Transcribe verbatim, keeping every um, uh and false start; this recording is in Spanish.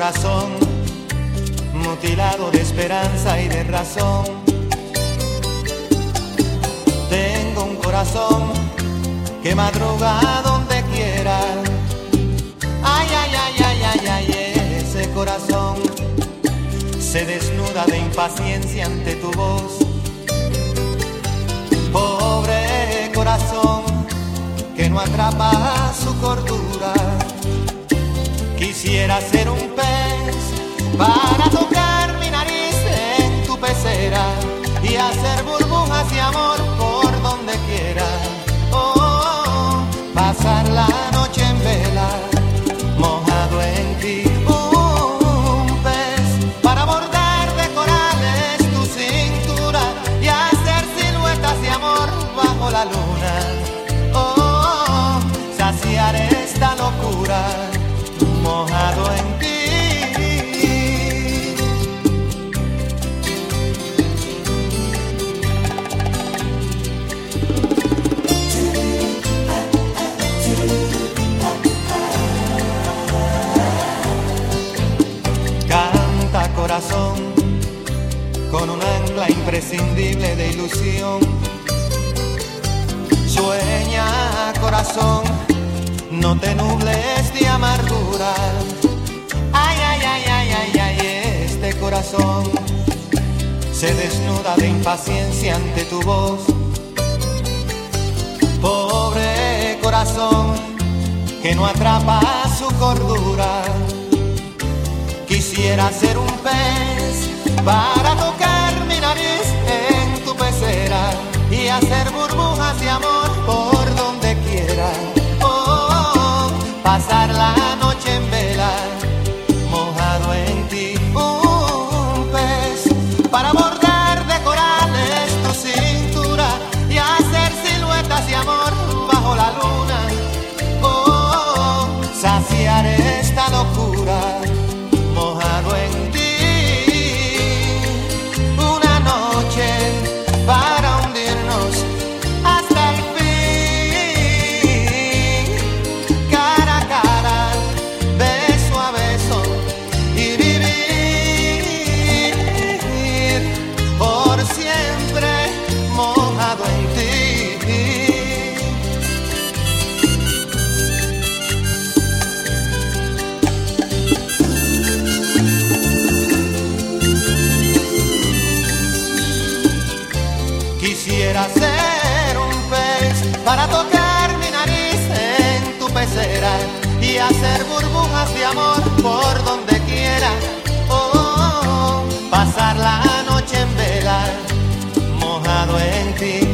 corazón, mutilado de esperanza y de razón. Tengo un corazón que madruga donde quiera. Ay, ay, ay, ay, ay, ay, ese corazón se desnuda de impaciencia ante tu voz. Pobre corazón que no atrapa su cordura. Quisiera ser un pez para tocar mi nariz en tu pecera y hacer burbujas de amor por donde quiera. Oh, oh, oh, pasar la noche en vela, mojado en ti. Un pez para bordar de corales tu cintura y hacer siluetas de amor bajo la luna. Oh, oh, oh, saciar esta locura, mojado en ti. Canta corazón con un ancla imprescindible de ilusión. Sueña corazón, no te nubles de amargura. Ay, ay, ay, ay, ay, ay, este corazón se desnuda de impaciencia ante tu voz. Pobre corazón que no atrapa su cordura. Quisiera ser un pez para tocar mi nariz en tu pecera y hacer burbujas de amor por donde quiera. Pasar la noche en vela, mojado en ti. Un pez para bordar de corales tu cintura y hacer siluetas de amor bajo la luna. Oh, saciar esta locura, mojado en ti. Una noche para hundirnos hasta el Quisiera ser un pez para tocar mi nariz en tu pecera y hacer burbujas de amor por donde quiera. Oh, oh, oh, pasar la noche en vela, mojado en ti.